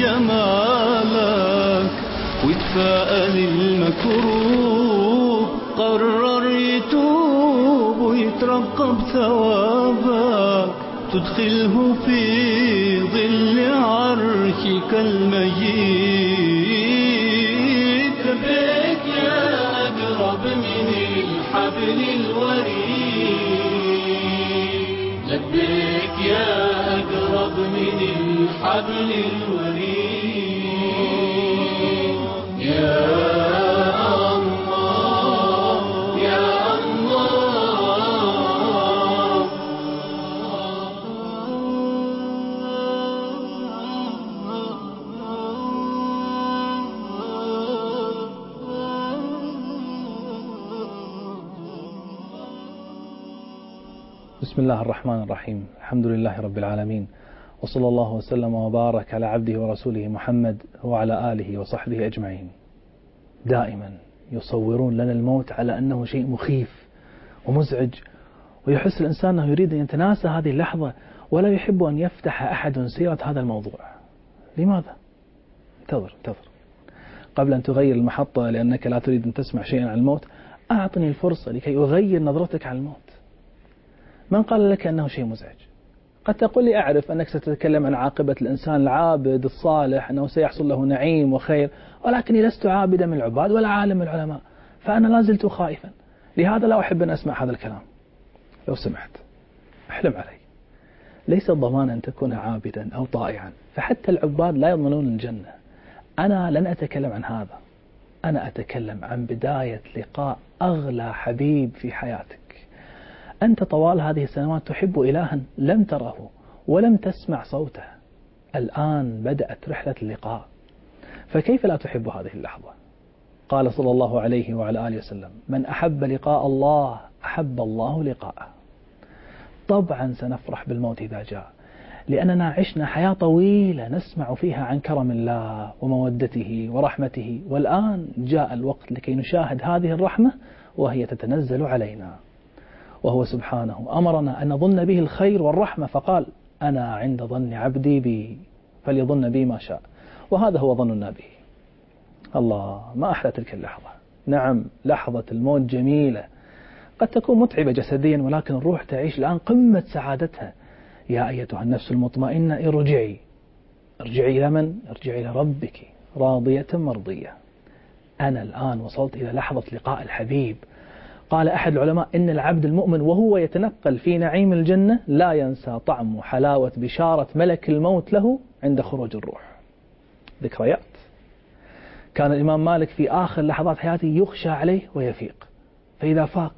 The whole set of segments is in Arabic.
جمالك ويتفائل المكروب، قرر يتوب ويترقب ثوابك، تدخله في ظل عرشك المجيد. لبيك يا أقرب من الحبل الوريد، لبيك يا أقرب من الحبل الوريد. يا الله يا الله. بسم الله الرحمن الرحيم. الحمد لله رب العالمين، وصلى الله وسلم وبارك على عبده ورسوله محمد وعلى آله وصحبه أجمعين. دائما يصورون لنا الموت على أنه شيء مخيف ومزعج، ويحس الإنسان أنه يريد أن يتناسى هذه اللحظة ولا يحب أن يفتح أحد سيرة هذا الموضوع. لماذا؟ انتظر قبل أن تغير المحطة لأنك لا تريد أن تسمع شيئا عن الموت، أعطني الفرصة لكي أغير نظرتك عن الموت. من قال لك أنه شيء مزعج؟ قد تقول لي أعرف أنك ستتكلم عن عاقبة الإنسان العابد الصالح، أنه سيحصل له نعيم وخير، ولكني لست عابدا من العباد ولا عالم من العلماء، فأنا لا زلت خائفا، لهذا لا أحب أن أسمع هذا الكلام. لو سمحت احلم علي، ليس الضمان أن تكون عابدا أو طائعا، فحتى العباد لا يضمنون الجنة. أنا لن أتكلم عن هذا، أنا أتكلم عن بداية لقاء أغلى حبيب في حياتك. أنت طوال هذه السنوات تحب إلها لم تره ولم تسمع صوته، الآن بدأت رحلة اللقاء، فكيف لا تحب هذه اللحظة؟ قال صلى الله عليه وعلى آله وسلم: من أحب لقاء الله أحب الله لقاءه. طبعا سنفرح بالموت إذا جاء، لأننا عشنا حياة طويلة نسمع فيها عن كرم الله ومودته ورحمته، والآن جاء الوقت لكي نشاهد هذه الرحمة وهي تتنزل علينا. وهو سبحانه أمرنا أن نظن به الخير والرحمة، فقال: أنا عند ظن عبدي بي فليظن بي ما شاء، وهذا هو ظننا به. الله، ما أحلى تلك اللحظة. نعم، لحظة الموت جميلة، قد تكون متعبة جسديا، ولكن الروح تعيش الآن قمة سعادتها. يا أيتها النفس المطمئنة ارجعي إلى من؟ ارجعي إلى ربك راضية مرضية. أنا الآن وصلت إلى لحظة لقاء الحبيب. قال أحد العلماء: إن العبد المؤمن وهو يتنقل في نعيم الجنة لا ينسى طعم وحلاوة بشارة ملك الموت له عند خروج الروح. ذكريات. كان الإمام مالك في آخر لحظات حياته يخشى عليه ويفيق، فإذا فاق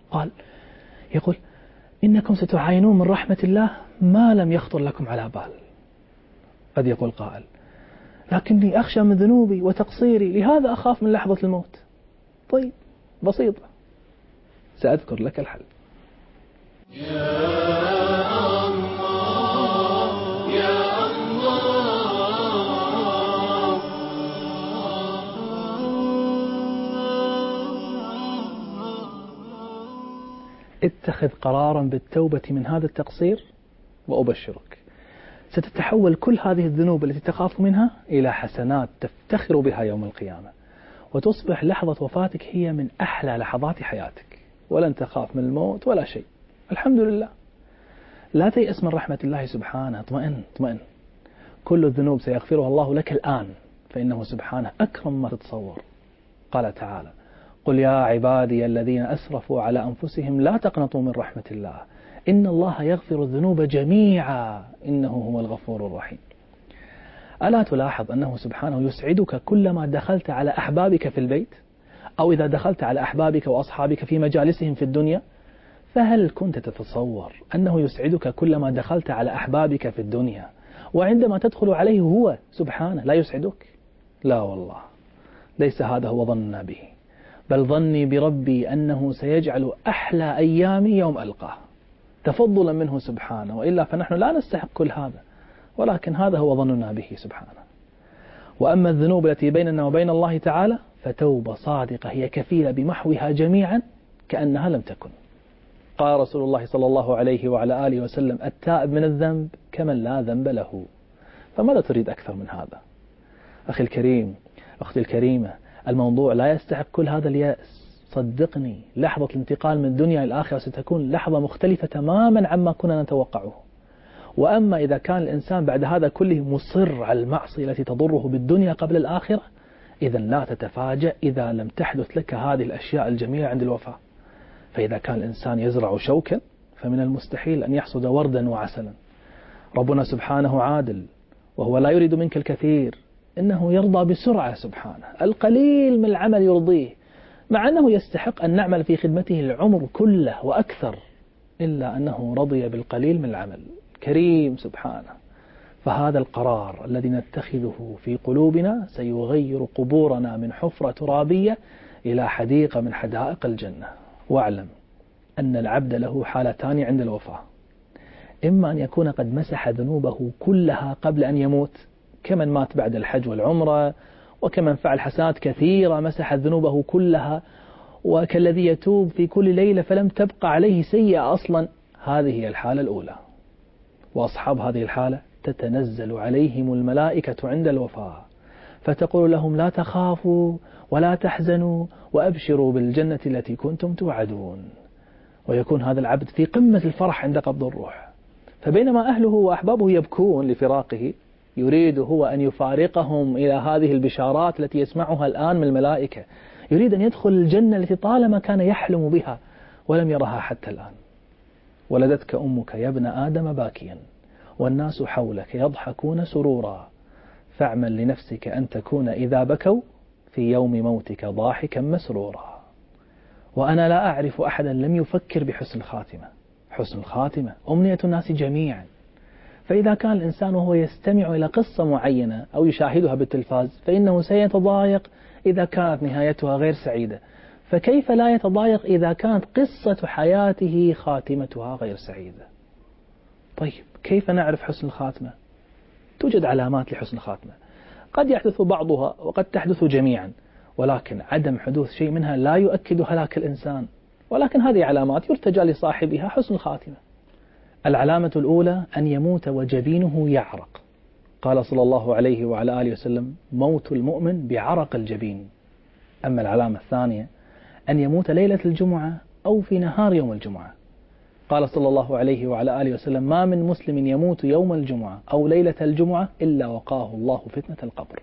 يقول: إنكم ستعاينون من رحمة الله ما لم يخطر لكم على بال. قد يقول قائل: لكني أخشى من ذنوبي وتقصيري، لهذا أخاف من لحظة الموت. طيب، بسيطة، سأذكر لك الحل. يا الله يا الله. اتخذ قرارا بالتوبة من هذا التقصير، وأبشرك ستتحول كل هذه الذنوب التي تخاف منها إلى حسنات تفتخر بها يوم القيامة، وتصبح لحظة وفاتك هي من أحلى لحظات حياتك، ولن تخاف من الموت ولا شيء. الحمد لله. لا تيأس من رحمة الله سبحانه، اطمئن. كل الذنوب سيغفرها الله لك الآن، فإنه سبحانه أكرم ما تتصور. قال تعالى: قل يا عبادي الذين أسرفوا على أنفسهم لا تقنطوا من رحمة الله إن الله يغفر الذنوب جميعا إنه هو الغفور الرحيم. ألا تلاحظ أنه سبحانه يسعدك كلما دخلت على أحبابك في البيت، أو إذا دخلت على أحبابك وأصحابك في مجالسهم في الدنيا؟ فهل كنت تتصور أنه يسعدك كلما دخلت على أحبابك في الدنيا، وعندما تدخل عليه هو سبحانه لا يسعدك؟ لا والله، ليس هذا هو ظننا به، بل ظني بربي أنه سيجعل أحلى أيامي يوم ألقاه، تفضلا منه سبحانه، وإلا فنحن لا نستحق كل هذا، ولكن هذا هو ظننا به سبحانه. وأما الذنوب التي بيننا وبين الله تعالى فتوبة صادقة هي كفيلة بمحوها جميعا كأنها لم تكن. قال رسول الله صلى الله عليه وعلى آله وسلم: التائب من الذنب كمن لا ذنب له. فماذا تريد أكثر من هذا؟ أخي الكريم، أختي الكريمة، الموضوع لا يستحق كل هذا اليأس. صدقني، لحظة الانتقال من الدنيا إلى الآخرة ستكون لحظة مختلفة تماما عما كنا نتوقعه. وأما إذا كان الإنسان بعد هذا كله مصر على المعصية التي تضره بالدنيا قبل الآخرة، إذا لا تتفاجأ إذا لم تحدث لك هذه الأشياء الجميلة عند الوفاة. فإذا كان الإنسان يزرع شوكا فمن المستحيل أن يحصد وردا وعسلا. ربنا سبحانه عادل، وهو لا يريد منك الكثير، إنه يرضى بسرعة سبحانه. القليل من العمل يرضيه، مع أنه يستحق أن نعمل في خدمته العمر كله وأكثر، إلا أنه رضي بالقليل من العمل. كريم سبحانه. فهذا القرار الذي نتخذه في قلوبنا سيغير قبورنا من حفرة ترابية إلى حديقة من حدائق الجنة. واعلم أن العبد له حالتان عند الوفاة: إما أن يكون قد مسح ذنوبه كلها قبل أن يموت، كمن مات بعد الحج والعمرة، وكمن فعل حسنات كثيرة مسح ذنوبه كلها، وكالذي يتوب في كل ليلة فلم تبقى عليه سيئة أصلا. هذه هي الحالة الأولى. وأصحاب هذه الحالة تتنزل عليهم الملائكة عند الوفاة فتقول لهم: لا تخافوا ولا تحزنوا وأبشروا بالجنة التي كنتم توعدون. ويكون هذا العبد في قمة الفرح عند قبض الروح. فبينما أهله وأحبابه يبكون لفراقه، يريد هو أن يفارقهم إلى هذه البشارات التي يسمعها الآن من الملائكة. يريد أن يدخل الجنة التي طالما كان يحلم بها ولم يرها حتى الآن. ولدتك أمك يا ابن آدم باكيا والناس حولك يضحكون سرورا، فاعمل لنفسك أن تكون إذا بكوا في يوم موتك ضاحكا مسرورا. وأنا لا أعرف أحدا لم يفكر بحسن الخاتمة. حسن الخاتمة أمنية الناس جميعا. فإذا كان الإنسان وهو يستمع إلى قصة معينة أو يشاهدها بالتلفاز فإنه سيتضايق إذا كانت نهايتها غير سعيدة، فكيف لا يتضايق إذا كانت قصة حياته خاتمتها غير سعيدة؟ طيب، كيف نعرف حسن الخاتمة؟ توجد علامات لحسن الخاتمة، قد يحدث بعضها وقد تحدث جميعا، ولكن عدم حدوث شيء منها لا يؤكد هلاك الإنسان. ولكن هذه علامات يرتجى لصاحبها حسن الخاتمة. العلامة الأولى أن يموت وجبينه يعرق. قال صلى الله عليه وعلى آله وسلم: موت المؤمن بعرق الجبين. أما العلامة الثانية أن يموت ليلة الجمعة أو في نهار يوم الجمعة. قال صلى الله عليه وعلى آله وسلم: ما من مسلم يموت يوم الجمعة أو ليلة الجمعة إلا وقاه الله فتنة القبر.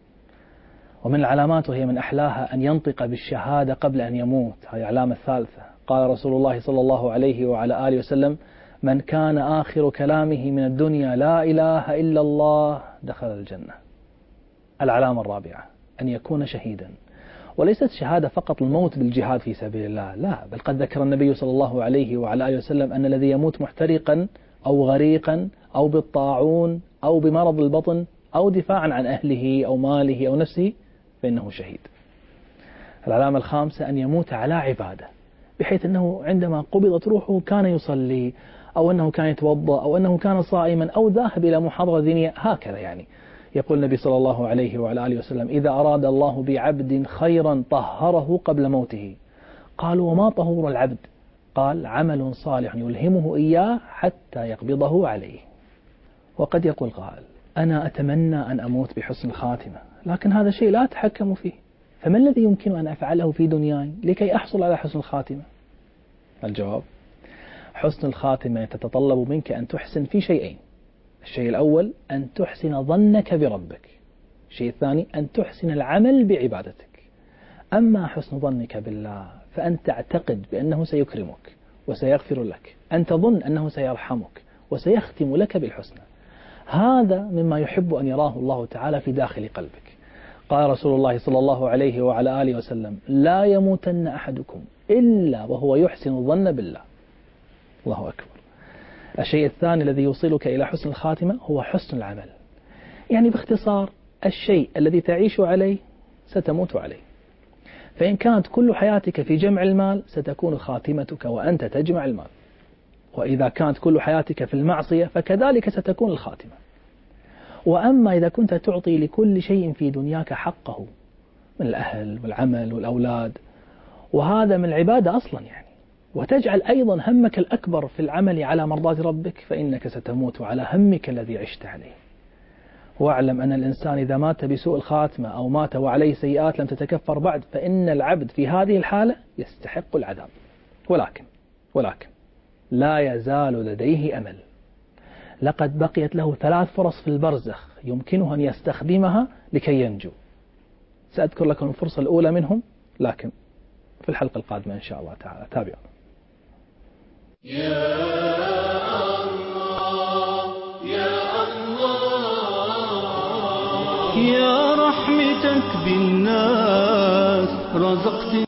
ومن العلامات وهي من أحلاها أن ينطق بالشهادة قبل أن يموت، هذه علامة الثالثة. قال رسول الله صلى الله عليه وعلى آله وسلم: من كان آخر كلامه من الدنيا لا إله إلا الله دخل الجنة. العلامة الرابعة أن يكون شهيدا، وليست شهادة فقط الموت بالجهاد في سبيل الله، لا، بل قد ذكر النبي صلى الله عليه وعلى آله وسلم أن الذي يموت محترقا أو غريقا أو بالطاعون أو بمرض البطن أو دفاعا عن أهله أو ماله أو نفسه فإنه شهيد. العلامة الخامسة أن يموت على عبادة، بحيث أنه عندما قبضت روحه كان يصلي، أو أنه كان يتوضأ، أو أنه كان صائما، أو ذاهب إلى محاضرة دينية، هكذا يعني. يقول النبي صلى الله عليه وعلى آله وسلم: إذا أراد الله بعبد خيرا طهره قبل موته. قالوا: وما طهور العبد؟ قال: عمل صالح يلهمه إياه حتى يقبضه عليه. وقد يقول قائل: أنا أتمنى أن أموت بحسن الخاتمة، لكن هذا شيء لا أتحكم فيه، فما الذي يمكن أن أفعله في دنياي لكي أحصل على حسن الخاتمة؟ الجواب: حسن الخاتمة تتطلب منك أن تحسن في شيئين. الشيء الأول أن تحسن ظنك بربك، الشيء الثاني أن تحسن العمل بعبادتك. أما حسن ظنك بالله فأن تعتقد بأنه سيكرمك وسيغفر لك، أن تظن أنه سيرحمك وسيختم لك بالحسنى. هذا مما يحب أن يراه الله تعالى في داخل قلبك. قال رسول الله صلى الله عليه وعلى آله وسلم: لا يموتن أحدكم إلا وهو يحسن الظن بالله. الله أكبر. الشيء الثاني الذي يوصلك إلى حسن الخاتمة هو حسن العمل. يعني باختصار، الشيء الذي تعيش عليه ستموت عليه. فإن كانت كل حياتك في جمع المال ستكون خاتمتك وأنت تجمع المال، وإذا كانت كل حياتك في المعصية فكذلك ستكون الخاتمة. وأما إذا كنت تعطي لكل شيء في دنياك حقه من الأهل والعمل والأولاد، وهذا من العبادة أصلا يعني، وتجعل أيضا همك الأكبر في العمل على مرضاة ربك، فإنك ستموت على همك الذي عشت عليه. واعلم أن الإنسان إذا مات بسوء الخاتمة أو مات وعليه سيئات لم تتكفر بعد فإن العبد في هذه الحالة يستحق العذاب. ولكن لا يزال لديه أمل. لقد بقيت له 3 فرص في البرزخ يمكنه أن يستخدمها لكي ينجو. سأذكر لكم الفرصة الأولى منهم لكن في الحلقة القادمة إن شاء الله تعالى. تابعوا. يا الله يا الله، يا رحمتك بالناس رزق